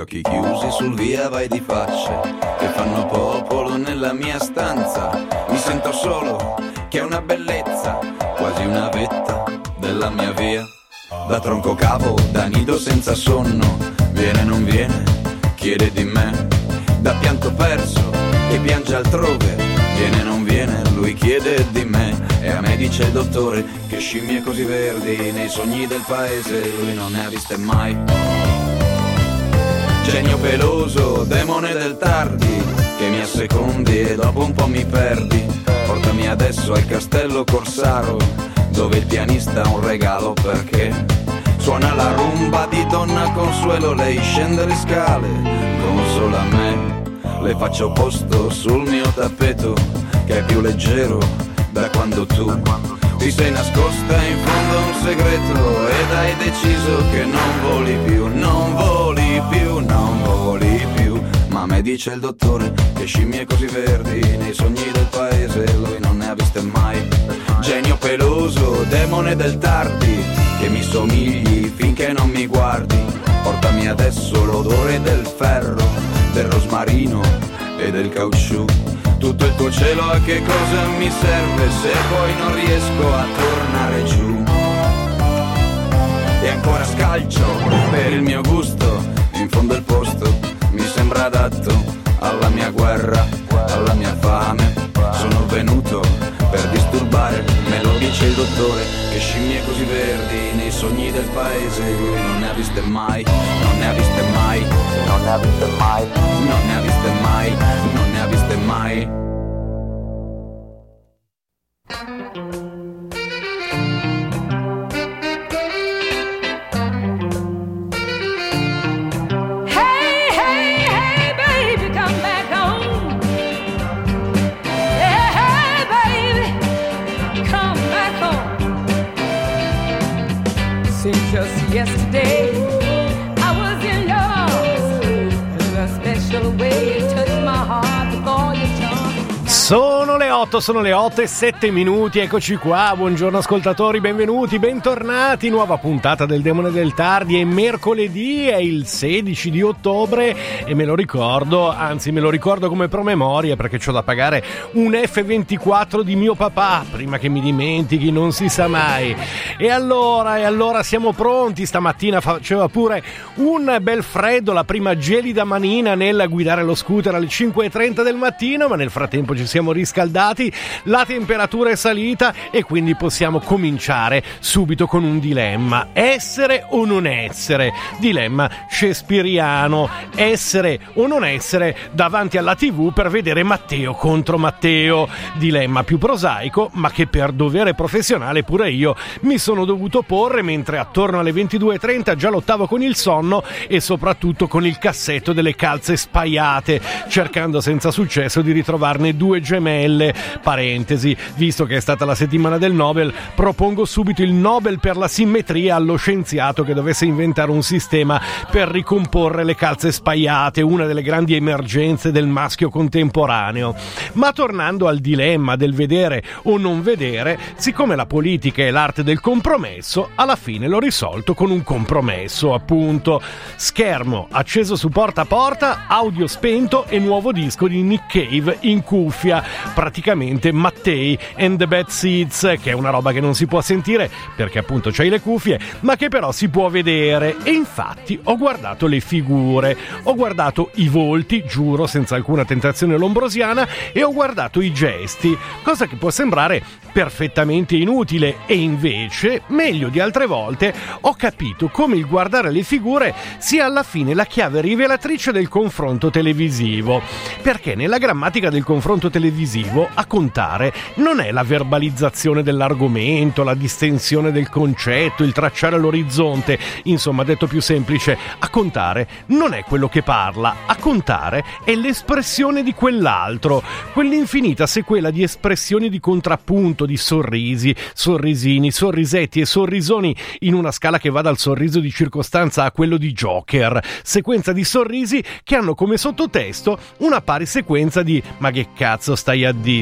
occhi chiusi sul via vai di facce che fanno popolo nella mia stanza. Mi sento solo, che è una bellezza, quasi una vetta della mia via. Da tronco cavo, da nido senza sonno, viene non viene, chiede di me. Da pianto perso, che piange altrove, viene non viene, lui chiede di me. E a me dice il dottore che scimmie così verdi nei sogni del paese lui non ne ha viste mai. Genio peloso, demone del tardi, che mi assecondi e dopo un po' mi perdi. Portami adesso al castello Corsaro, dove il pianista ha un regalo perché suona la rumba di Donna Consuelo. Lei scende le scale, consola me, le faccio posto sul mio tappeto che è più leggero da quando tu ti sei nascosta in fondo a un segreto ed hai deciso che non voli più, non voli più, non voli più. Ma me dice il dottore che scimmie così verdi nei sogni del paese lui non ne ha viste mai. Genio peloso, demone del tardi, che mi somigli finché non mi guardi. Portami adesso l'odore del ferro, del rosmarino e del caucciù. Tutto il tuo cielo a che cosa mi serve se poi non riesco a tornare giù. E ancora scalcio per il mio gusto, in fondo il posto mi sembra adatto alla mia guerra, alla mia fame. Sono venuto per disturbare, me lo dice il dottore che scimmie così verdi nei sogni del paese lui non ne ha viste mai, non ne ha viste mai, non ne ha viste mai, non ne ha viste mai, non ne ha viste mai. Just yesterday, I was in your arms, in a special way, you touched my heart with all your charms. Sono le 8 e 7 minuti, eccoci qua, buongiorno ascoltatori, benvenuti, bentornati, nuova puntata del Demone del Tardi, è mercoledì, è il 16 di ottobre e me lo ricordo come promemoria perché c'ho da pagare un F24 di mio papà, prima che mi dimentichi, non si sa mai. E allora siamo pronti, stamattina faceva pure un bel freddo, la prima gelida manina nel guidare lo scooter alle 5:30 del mattino, ma nel frattempo ci siamo riscaldati, la temperatura è salita e quindi possiamo cominciare subito con un dilemma: essere o non essere? Dilemma shakespeariano: essere o non essere davanti alla TV per vedere Matteo contro Matteo. Dilemma più prosaico, ma che per dovere professionale pure io mi sono dovuto porre mentre attorno alle 22:30 già lottavo con il sonno e soprattutto con il cassetto delle calze spaiate, cercando senza successo di ritrovarne due gemelle. Parentesi, visto che è stata la settimana del Nobel, propongo subito il Nobel per la simmetria allo scienziato che dovesse inventare un sistema per ricomporre le calze spaiate, una delle grandi emergenze del maschio contemporaneo. Ma tornando al dilemma del vedere o non vedere, siccome la politica è l'arte del compromesso, alla fine l'ho risolto con un compromesso, appunto. Schermo acceso su porta a porta, audio spento e nuovo disco di Nick Cave in cuffia, praticamente Mattei and the Bad Seeds, che è una roba che non si può sentire perché appunto c'hai le cuffie, ma che però si può vedere. E infatti ho guardato le figure, ho guardato i volti, giuro senza alcuna tentazione lombrosiana, e ho guardato i gesti, cosa che può sembrare perfettamente inutile, e invece, meglio di altre volte, ho capito come il guardare le figure sia alla fine la chiave rivelatrice del confronto televisivo, perché nella grammatica del confronto televisivo a contare non è la verbalizzazione dell'argomento, la distensione del concetto, il tracciare l'orizzonte, insomma, detto più semplice, a contare non è quello che parla, a contare è l'espressione di quell'altro, quell'infinita sequela di espressioni di contrappunto, di sorrisi, sorrisini, sorrisetti e sorrisoni, in una scala che va dal sorriso di circostanza a quello di Joker, sequenza di sorrisi che hanno come sottotesto una pari sequenza di "ma che cazzo stai a di",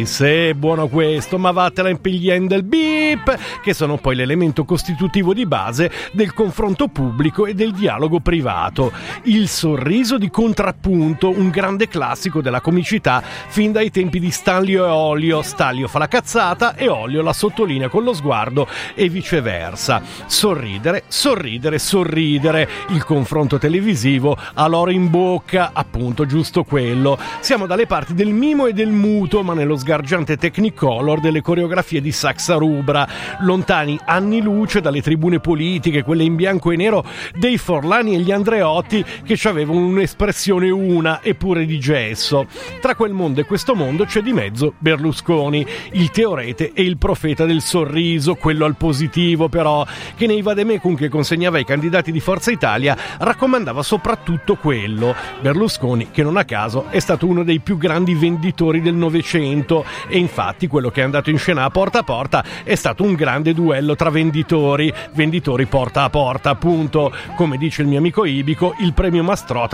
disse: buono questo, ma vattela in pigliando del beep, che sono poi l'elemento costitutivo di base del confronto pubblico e del dialogo privato. Il sorriso di contrappunto, un grande classico della comicità fin dai tempi di Stanlio e Olio. Stanlio fa la cazzata e Olio la sottolinea con lo sguardo e viceversa. Sorridere, sorridere, sorridere. Il confronto televisivo ha l'oro in bocca, appunto, giusto quello. Siamo dalle parti del mimo e del muto, ma nello sgargiante Technicolor delle coreografie di Saxa Rubra, lontani anni luce dalle tribune politiche, quelle in bianco e nero dei Forlani e gli Andreotti, che ci avevano un'espressione una eppure di gesso. Tra quel mondo e questo mondo c'è di mezzo Berlusconi, il teorete e il profeta del sorriso, quello al positivo però, che nei vademecum che consegnava ai candidati di Forza Italia raccomandava soprattutto quello. Berlusconi, che non a caso è stato uno dei più grandi venditori del Novecento, e infatti quello che è andato in scena a Porta è stato un grande duello tra venditori porta a porta, appunto, come dice il mio amico Ibico, il premio Mastrota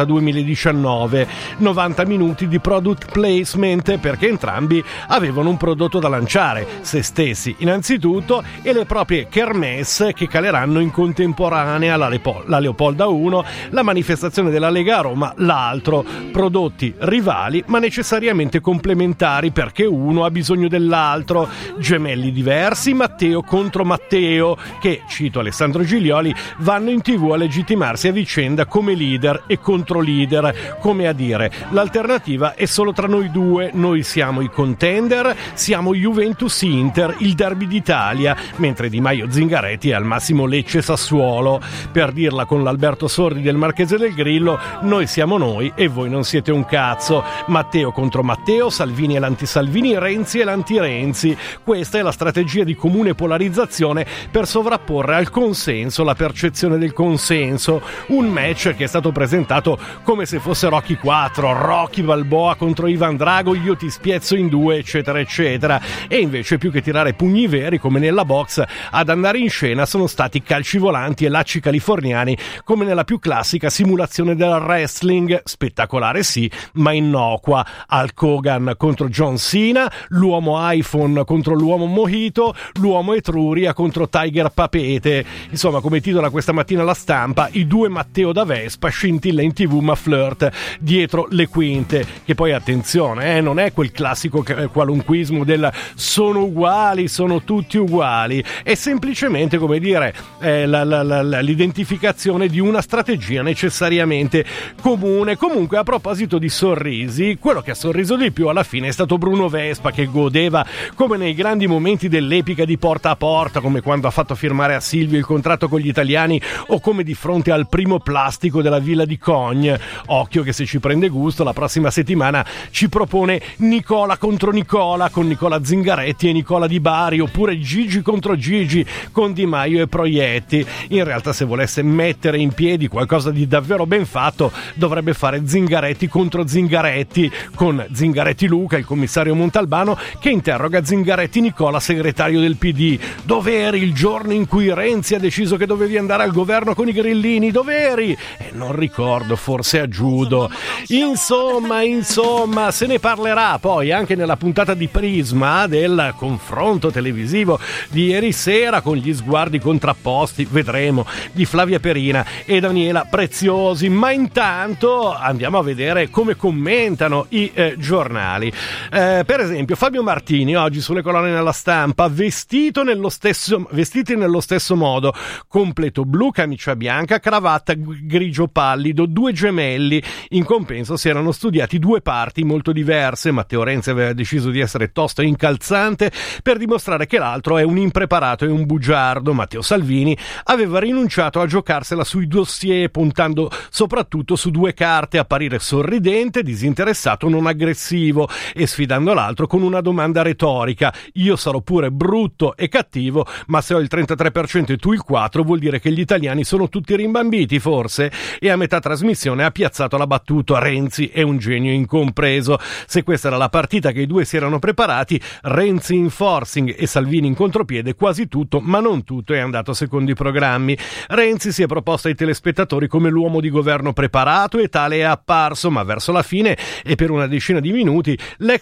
2019. 90 minuti di product placement, perché entrambi avevano un prodotto da lanciare, se stessi innanzitutto e le proprie kermesse che caleranno in contemporanea, la Leopolda 1, la manifestazione della Lega a Roma, l'altro. Prodotti rivali ma necessariamente complementari, perché uno ha bisogno dell'altro. Gemelli diversi, Matteo contro Matteo, che, cito Alessandro Giglioli, vanno in TV a legittimarsi a vicenda come leader e contro leader, come a dire: l'alternativa è solo tra noi due, noi siamo i contender, siamo Juventus-Inter, il derby d'Italia, mentre Di Maio Zingaretti è al massimo Lecce-Sassuolo. Per dirla con l'Alberto Sordi del Marchese del Grillo, noi siamo noi e voi non siete un cazzo. Matteo contro Matteo, Salvini e l'anti-Salvini, Renzi e l'anti-Renzi. Questa è la strategia di comune polarizzazione per sovrapporre al consenso la percezione del consenso. Un match che è stato presentato come se fosse Rocky 4, Rocky Balboa contro Ivan Drago, io ti spiezzo in due, eccetera eccetera, e invece più che tirare pugni veri come nella box, ad andare in scena sono stati calci volanti e lacci californiani, come nella più classica simulazione del wrestling, spettacolare sì, ma innocua. Hulk Hogan contro John Cena, l'uomo iPhone contro l'uomo Mojito, l'uomo Etruria contro Tiger Papete. Insomma, come titola questa mattina La Stampa, i due Matteo da Vespa, scintilla in TV ma flirt dietro le quinte. Che poi attenzione, non è quel classico qualunquismo del sono uguali, sono tutti uguali, è semplicemente, come dire, l'identificazione di una strategia necessariamente comune. Comunque, a proposito di sorrisi, quello che ha sorriso di più alla fine è stato Bruno Vespa, che godeva come nei grandi momenti dell'epica di Porta a Porta, come quando ha fatto firmare a Silvio il contratto con gli italiani, o come di fronte al primo plastico della Villa di Cogne. Occhio che se ci prende gusto la prossima settimana ci propone Nicola contro Nicola, con Nicola Zingaretti e Nicola Di Bari, oppure Gigi contro Gigi con Di Maio e Proietti. In realtà, se volesse mettere in piedi qualcosa di davvero ben fatto, dovrebbe fare Zingaretti contro Zingaretti, con Zingaretti Luca, il commissario Montalbano, che interroga Zingaretti Nicola, segretario del PD. Dov'eri il giorno in cui Renzi ha deciso che dovevi andare al governo con i grillini? Dov'eri? Non ricordo, forse a Giudo. Insomma, se ne parlerà poi anche nella puntata di Prisma del confronto televisivo di ieri sera, con gli sguardi contrapposti, vedremo, di Flavia Perina e Daniela Preziosi. Ma intanto andiamo a vedere come commentano i giornali. Per esempio Fabio Martini oggi sulle colonne della Stampa, vestiti nello stesso modo, completo blu, camicia bianca, cravatta grigio pallido, due gemelli. In compenso si erano studiati due parti molto diverse. Matteo Renzi aveva deciso di essere tosto e incalzante per dimostrare che l'altro è un impreparato e un bugiardo. Matteo Salvini aveva rinunciato a giocarsela sui dossier, puntando soprattutto su due carte: apparire sorridente, disinteressato, non aggressivo, e sfidando l'altro con una domanda retorica: io sarò pure brutto e cattivo, ma se ho il 33% e tu il 4% vuol dire che gli italiani sono tutti rimbambiti, forse? E a metà trasmissione ha piazzato la battuta: Renzi è un genio incompreso. Se questa era la partita che i due si erano preparati, Renzi in forcing e Salvini in contropiede, quasi tutto, ma non tutto, è andato secondo i programmi. Renzi si è proposto ai telespettatori come l'uomo di governo preparato, e tale è apparso, ma verso la fine e per una decina di minuti l'ex leader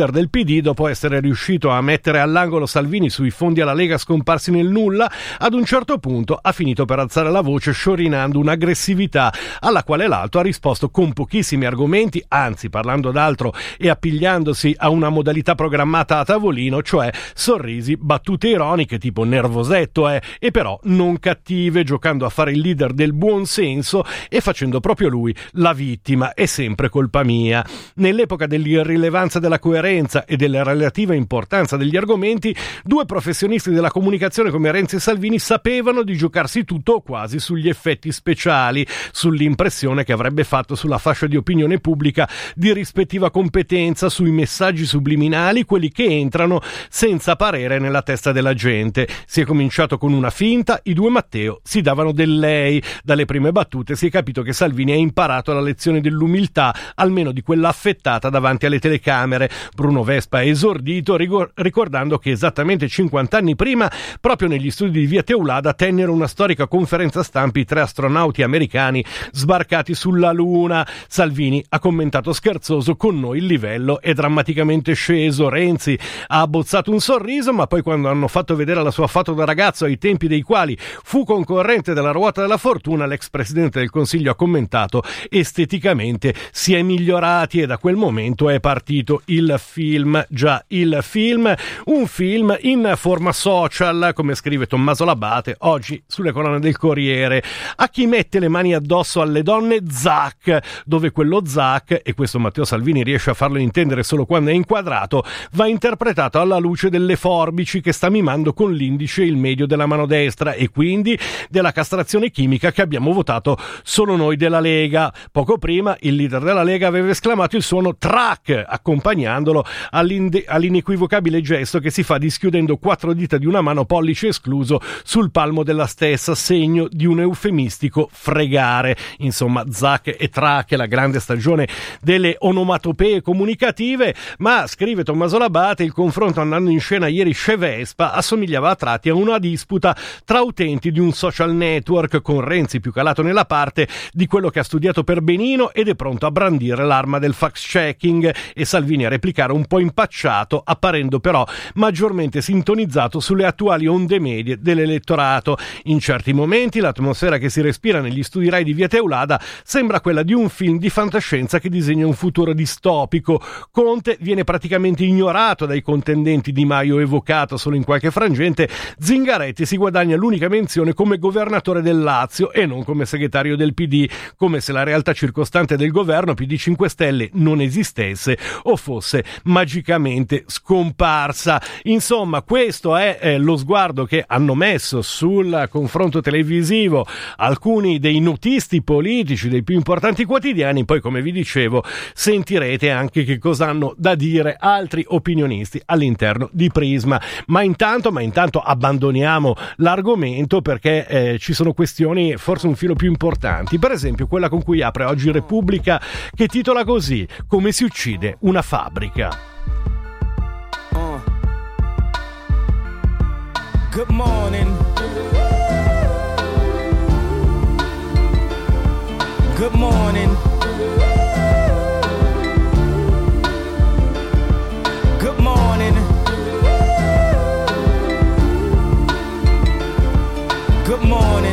leader del PD, dopo essere riuscito a mettere all'angolo Salvini sui fondi alla Lega scomparsi nel nulla, ad un certo punto ha finito per alzare la voce sciorinando un'aggressività alla quale l'altro ha risposto con pochissimi argomenti, anzi parlando d'altro e appigliandosi a una modalità programmata a tavolino, cioè sorrisi, battute ironiche tipo nervosetto e però non cattive, giocando a fare il leader del buon senso e facendo proprio lui la vittima, è sempre colpa mia. Nell'epoca dell'irrilevanza della coerenza e della relativa importanza degli argomenti, due professionisti della comunicazione come Renzi e Salvini sapevano di giocarsi tutto o quasi sugli effetti speciali, sull'impressione che avrebbe fatto sulla fascia di opinione pubblica di rispettiva competenza, sui messaggi subliminali, quelli che entrano senza parere nella testa della gente. Si è cominciato con una finta, i due Matteo si davano del lei. Dalle prime battute si è capito che Salvini ha imparato la lezione dell'umiltà, almeno di quella affettata davanti alle telecamere. Bruno Vespa ha esordito ricordando che esattamente 50 anni prima, proprio negli studi di Via Teulada, tennero una storica conferenza stampa i 3 astronauti americani sbarcati sulla Luna. Salvini ha commentato scherzoso: con noi il livello è drammaticamente sceso. Renzi ha abbozzato un sorriso, ma poi quando hanno fatto vedere la sua foto da ragazzo ai tempi dei quali fu concorrente della ruota della fortuna, l'ex presidente del Consiglio ha commentato: esteticamente si è migliorati. E da quel momento è partito il film. Già, il film, un film in forma social, come scrive Tommaso Labate oggi sulle colonne del Corriere. A chi mette le mani addosso alle donne, zac, dove quello zac, e questo Matteo Salvini riesce a farlo intendere solo quando è inquadrato, va interpretato alla luce delle forbici che sta mimando con l'indice il medio della mano destra, e quindi della castrazione chimica che abbiamo votato solo noi della Lega. Poco prima il leader della Lega aveva esclamato il suono track, accompagnandolo all'inequivocabile gesto che si fa dischiudendo 4 dita di una mano, pollice escluso, sul palmo della stessa, segno di un eufemistico fregare. Insomma, zac e track, la grande stagione delle onomatopee comunicative. Ma, scrive Tommaso Labate, il confronto andando in scena ieri Vespa assomigliava a tratti a una disputa tra utenti di un social network, con Renzi più calato nella parte di quello che ha studiato per benino ed è pronto a brandire l'arma del fact-checking, e Salvini a replicare un po' impacciato, apparendo però maggiormente sintonizzato sulle attuali onde medie dell'elettorato. In certi momenti l'atmosfera che si respira negli studi Rai di Via Teulada sembra quella di un film di fantascienza che disegna un futuro distopico. Conte viene praticamente ignorato dai contendenti, Di Maio evocato solo in qualche frangente, Zingaretti si guadagna l'unica menzione come governatore del Lazio e non come segretario del PD, come se la realtà circostante del governo PD 5 Stelle non esistesse o fosse magicamente scomparsa. Insomma, questo è lo sguardo che hanno messo sul confronto televisivo alcuni dei notisti politici dei più importanti quotidiani. Poi, come vi dicevo, sentirete anche che cosa hanno da dire altri opinionisti all'interno di Prisma. Ma intanto abbandoniamo l'argomento, perché ci sono questioni forse un filo più importanti. Per esempio quella con cui apre oggi Repubblica, che titola così: come si uccide una fabbrica. Good morning. Good morning. Good morning. Good morning.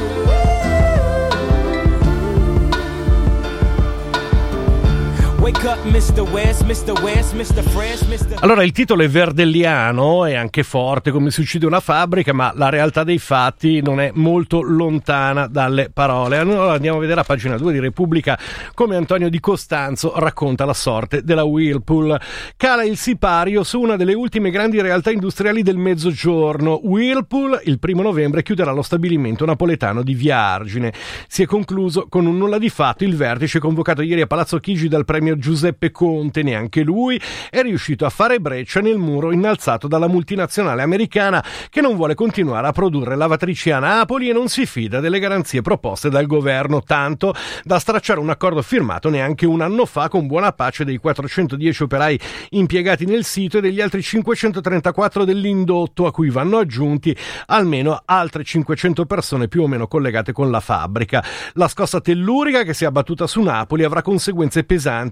Wake up, Mr. West, Mr. West, Mr. Fresh, Mr. Allora, il titolo è verdelliano, è anche forte, come si uccide una fabbrica, ma la realtà dei fatti non è molto lontana dalle parole. Allora andiamo a vedere a pagina 2 di Repubblica come Antonio Di Costanzo racconta la sorte della Whirlpool. Cala il sipario su una delle ultime grandi realtà industriali del Mezzogiorno. Whirlpool il 1 novembre chiuderà lo stabilimento napoletano di Via Argine. Si è concluso con un nulla di fatto il vertice convocato ieri a Palazzo Chigi dal premier Giuseppe Conte. Neanche lui è riuscito a fare breccia nel muro innalzato dalla multinazionale americana, che non vuole continuare a produrre lavatrici a Napoli e non si fida delle garanzie proposte dal governo, tanto da stracciare un accordo firmato neanche un anno fa con buona pace dei 410 operai impiegati nel sito e degli altri 534 dell'indotto, a cui vanno aggiunti almeno altre 500 persone più o meno collegate con la fabbrica. La scossa tellurica che si è abbattuta su Napoli avrà conseguenze pesanti in tutta la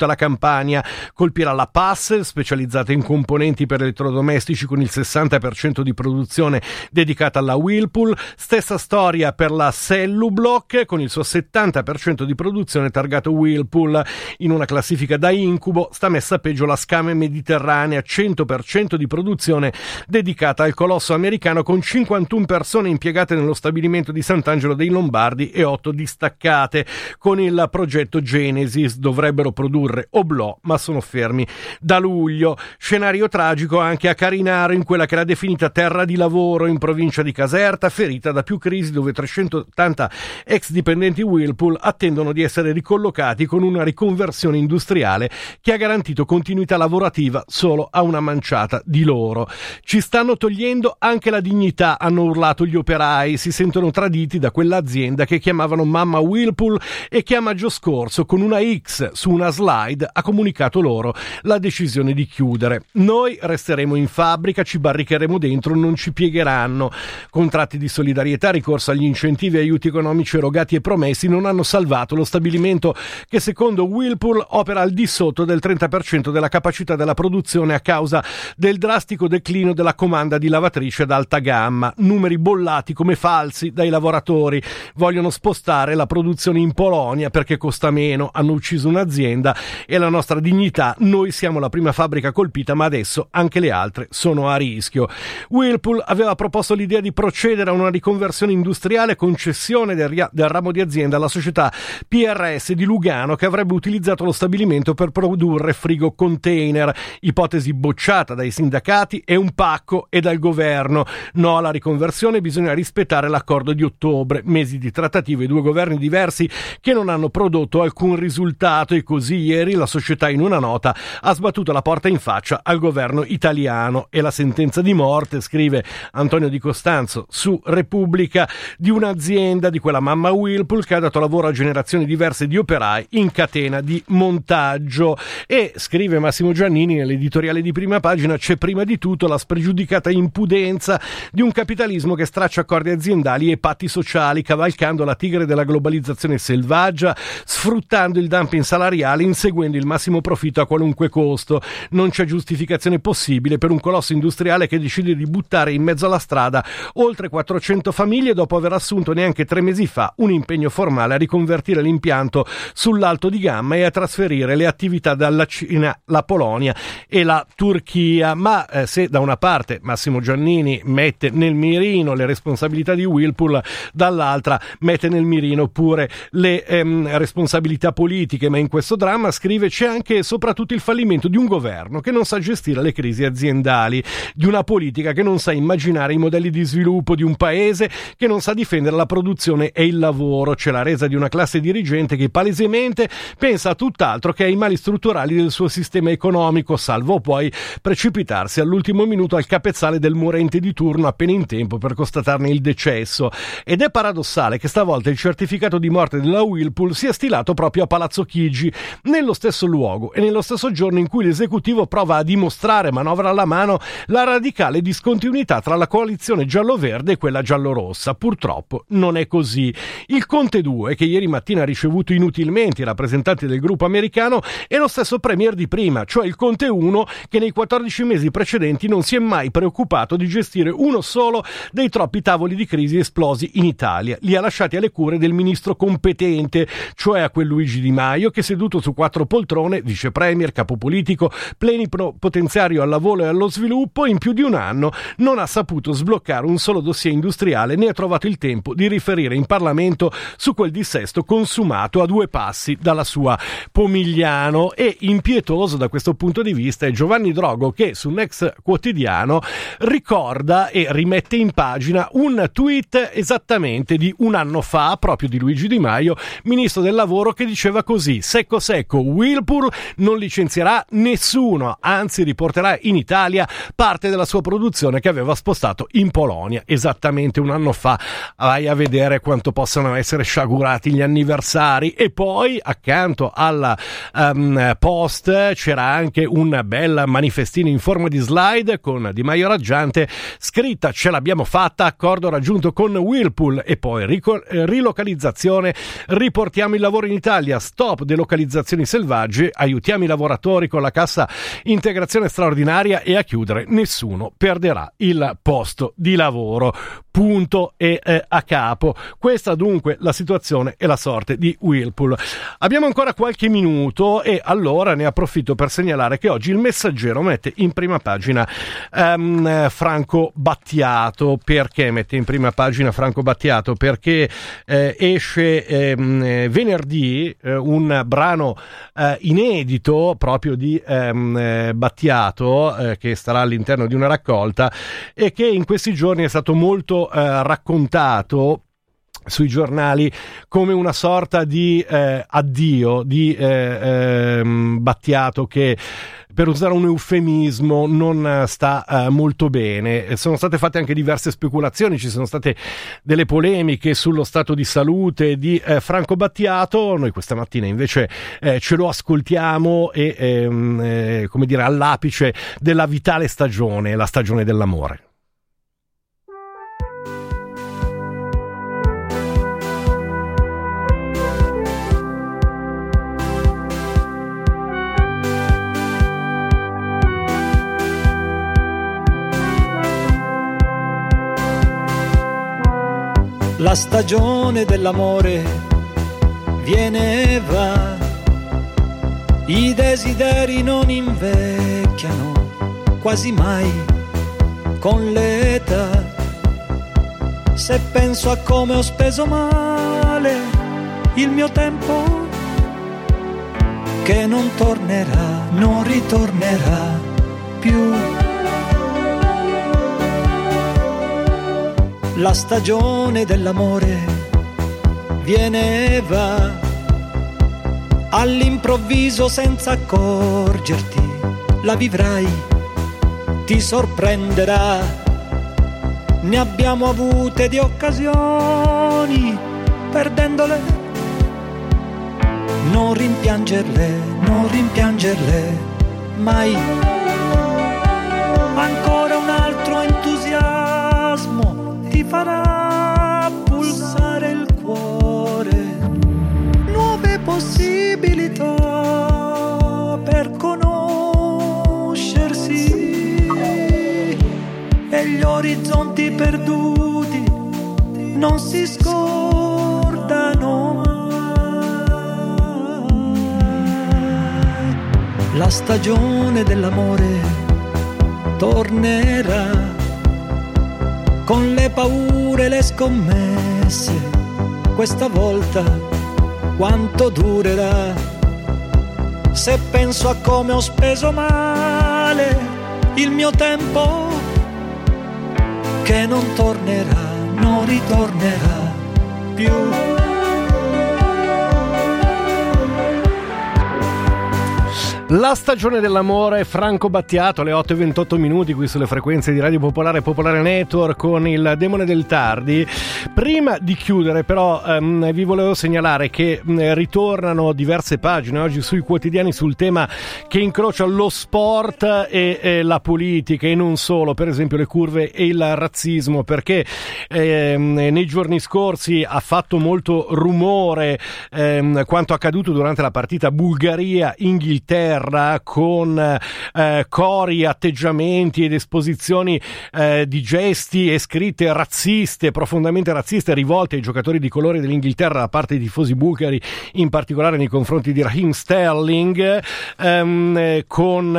della Campania. Colpirà la PAS, specializzata in componenti per elettrodomestici, con il 60% di produzione dedicata alla Whirlpool. Stessa storia per la Cellublock, con il suo 70% di produzione targato Whirlpool. In una classifica da incubo sta messa peggio la Scame Mediterranea, 100% di produzione dedicata al colosso americano, con 51 persone impiegate nello stabilimento di Sant'Angelo dei Lombardi e 8 distaccate. Con il progetto Genesis dovrebbero produrre Oblò, ma sono fermi da luglio. Scenario tragico anche a Carinaro, in quella che era definita terra di lavoro in provincia di Caserta, ferita da più crisi, dove 380 ex dipendenti Whirlpool attendono di essere ricollocati con una riconversione industriale che ha garantito continuità lavorativa solo a una manciata di loro. Ci stanno togliendo anche la dignità, hanno urlato gli operai, si sentono traditi da quell'azienda che chiamavano mamma Whirlpool e che a maggio scorso, con una X su una slide, ha comunicato loro la decisione di chiudere. Noi resteremo in fabbrica, ci barricheremo dentro, non ci piegheranno. Contratti di solidarietà, ricorso agli incentivi e aiuti economici erogati e promessi non hanno salvato lo stabilimento, che secondo Whirlpool opera al di sotto del 30% della capacità della produzione a causa del drastico declino della comanda di lavatrice ad alta gamma. Numeri bollati come falsi dai lavoratori. Vogliono spostare la produzione in Polonia perché costa meno, hanno ucciso un'azienda e la nostra dignità. Noi siamo la prima fabbrica colpita, ma adesso anche le altre sono a rischio. Whirlpool aveva proposto l'idea di procedere a una riconversione industriale con cessione del ramo di azienda alla società PRS di Lugano, che avrebbe utilizzato lo stabilimento per produrre frigo container. Ipotesi bocciata dai sindacati e un pacco e dal governo. No alla riconversione, bisogna rispettare l'accordo di ottobre. Mesi di trattative, 2 governi diversi che non hanno prodotto alcun risultato, e così ieri la società in una nota ha sbattuto la porta in faccia al governo italiano. E la sentenza di morte, scrive Antonio Di Costanzo su Repubblica, di un'azienda, di quella mamma Whirlpool, che ha dato lavoro a generazioni diverse di operai in catena di montaggio. E scrive Massimo Giannini nell'editoriale di prima pagina: c'è prima di tutto la spregiudicata impudenza di un capitalismo che straccia accordi aziendali e patti sociali, cavalcando la tigre della globalizzazione selvaggia, sfruttando il dumping salariale, inseguendo il massimo profitto a qualunque costo. Non c'è giustificazione possibile per un colosso industriale che decide di buttare in mezzo alla strada oltre 400 famiglie dopo aver assunto neanche 3 mesi fa un impegno formale a riconvertire l'impianto sull'alto di gamma e a trasferire le attività dalla Cina, la Polonia e la Turchia. Ma se da una parte Massimo Giannini mette nel mirino le responsabilità di Whirlpool, dall'altra mette nel mirino pure le responsabilità politiche. Ma in questo dramma, scrive, c'è anche e soprattutto il fallimento di un governo che non sa gestire le crisi aziendali, di una politica che non sa immaginare i modelli di sviluppo di un paese, che non sa difendere la produzione e il lavoro. C'è la resa di una classe dirigente che palesemente pensa a tutt'altro che ai mali strutturali del suo sistema economico, salvo poi precipitarsi all'ultimo minuto al capezzale del morente di turno appena in tempo per constatarne il decesso. Ed è paradossale che stavolta il certificato di morte della Whirlpool sia stilato proprio a Palazzo Chigi, nello stesso luogo e nello stesso giorno in cui l'esecutivo prova a dimostrare, manovra alla mano, la radicale discontinuità tra la coalizione giallo-verde e quella giallo-rossa. Purtroppo non è così. Il Conte 2, che ieri mattina ha ricevuto inutilmente i rappresentanti del gruppo americano, è lo stesso premier di prima, cioè il Conte 1, che nei 14 mesi precedenti non si è mai preoccupato di gestire uno solo dei troppi tavoli di crisi esplosi in Italia. Li ha lasciati alle cure del ministro competente, cioè a quel Luigi Di Maio, che seduto su 4 poltrone, vice premier, capo politico, plenipotenziario al lavoro e allo sviluppo, in più di un anno non ha saputo sbloccare un solo dossier industriale, né ha trovato il tempo di riferire in Parlamento su quel dissesto consumato a 2 passi dalla sua Pomigliano. E impietoso da questo punto di vista è Giovanni Drogo, che su Next Quotidiano ricorda e rimette in pagina un tweet esattamente di un anno fa, proprio di Luigi Di Maio, ministro del lavoro, che diceva così: secco secco, Whirlpool non licenzierà nessuno, anzi riporterà in Italia parte della sua produzione che aveva spostato in Polonia. Esattamente un anno fa. Vai a vedere quanto possano essere sciagurati gli anniversari. E poi accanto alla post c'era anche un bel manifestino in forma di slide con Di Maio raggiante, scritta: ce l'abbiamo fatta, accordo raggiunto con Whirlpool. E poi rilocalizzazione, riportiamo il lavoro in Italia, stop delocalizzazioni selvagge, aiutiamo i lavoratori con la cassa integrazione straordinaria e a chiudere nessuno perderà il posto di lavoro. Punto e a capo. Questa dunque la situazione e la sorte di Whirlpool. Abbiamo ancora qualche minuto e allora ne approfitto per segnalare che oggi il Messaggero mette in prima pagina Franco Battiato. Perché mette in prima pagina Franco Battiato? Perché esce venerdì un brano inedito proprio di Battiato che starà all'interno di una raccolta e che in questi giorni è stato molto raccontato sui giornali come una sorta di addio di Battiato che, per usare un eufemismo, non sta molto bene. Sono state fatte anche diverse speculazioni, ci sono state delle polemiche sullo stato di salute di Franco Battiato. Noi questa mattina invece ce lo ascoltiamo e come dire, all'apice della vitale stagione, la stagione dell'amore. La stagione dell'amore viene e va, i desideri non invecchiano quasi mai con l'età. Se penso a come ho speso male il mio tempo, che non tornerà, non ritornerà più. La stagione dell'amore viene e va, all'improvviso senza accorgerti, la vivrai, ti sorprenderà. Ne abbiamo avute di occasioni, perdendole, non rimpiangerle mai. Ancora un altro entusiasmo ti farà pulsare il cuore, nuove possibilità per conoscersi e gli orizzonti perduti non si scordano mai. La stagione dell'amore tornerà con le paure e le scommesse, questa volta quanto durerà? Se penso a come ho speso male il mio tempo, che non tornerà, non ritornerà più. La stagione dell'amore, Franco Battiato, alle 8:28 qui sulle frequenze di Radio Popolare e Popolare Network con il Demone del Tardi. Prima di chiudere però vi volevo segnalare che ritornano diverse pagine oggi sui quotidiani sul tema che incrocia lo sport e la politica e non solo, per esempio le curve e il razzismo, perché nei giorni scorsi ha fatto molto rumore quanto accaduto durante la partita Bulgaria-Inghilterra, con cori, atteggiamenti ed esposizioni di gesti e scritte razziste, profondamente razziste, rivolte ai giocatori di colore dell'Inghilterra da parte dei tifosi bulgari, in particolare nei confronti di Raheem Sterling, con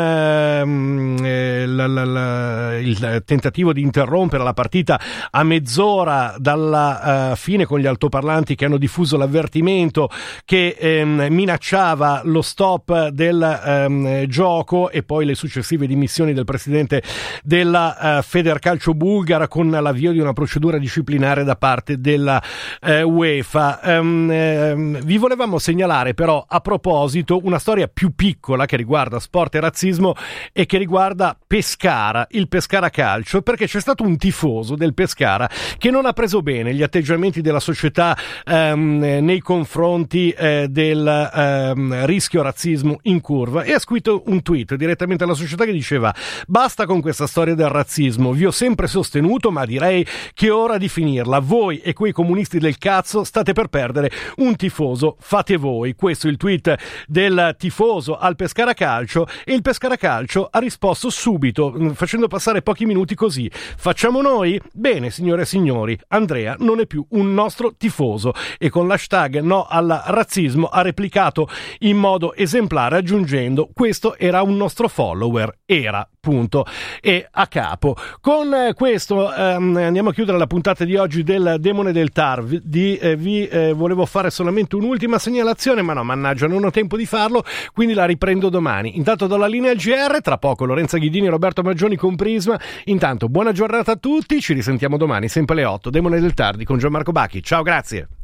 il tentativo di interrompere la partita a mezz'ora dalla fine, con gli altoparlanti che hanno diffuso l'avvertimento che minacciava lo stop del gioco, e poi le successive dimissioni del presidente della Federcalcio bulgara con l'avvio di una procedura disciplinare da parte della UEFA. Vi volevamo segnalare però a proposito una storia più piccola che riguarda sport e razzismo e che riguarda Pescara, il Pescara Calcio, perché c'è stato un tifoso del Pescara che non ha preso bene gli atteggiamenti della società nei confronti del rischio razzismo in curva, e ha scritto un tweet direttamente alla società che diceva: basta con questa storia del razzismo, vi ho sempre sostenuto, ma direi che è ora di finirla, voi e quei comunisti del cazzo state per perdere un tifoso, fate voi. Questo è il tweet del tifoso al Pescara Calcio, e il Pescara Calcio ha risposto subito, facendo passare pochi minuti così: facciamo noi? Bene, signore e signori, Andrea non è più un nostro tifoso, e con l'hashtag no al razzismo ha replicato in modo esemplare aggiungendo: questo era un nostro follower, era, punto, e a capo. Con questo andiamo a chiudere la puntata di oggi del Demone del TAR. Vi volevo fare solamente un'ultima segnalazione, ma no, mannaggia, non ho tempo di farlo, quindi la riprendo domani. Intanto do la linea al GR, tra poco Lorenza Ghidini e Roberto Maggioni con Prisma. Intanto buona giornata a tutti, ci risentiamo domani sempre alle 8. Demone del Tardi con Gianmarco Bacchi. Ciao, grazie.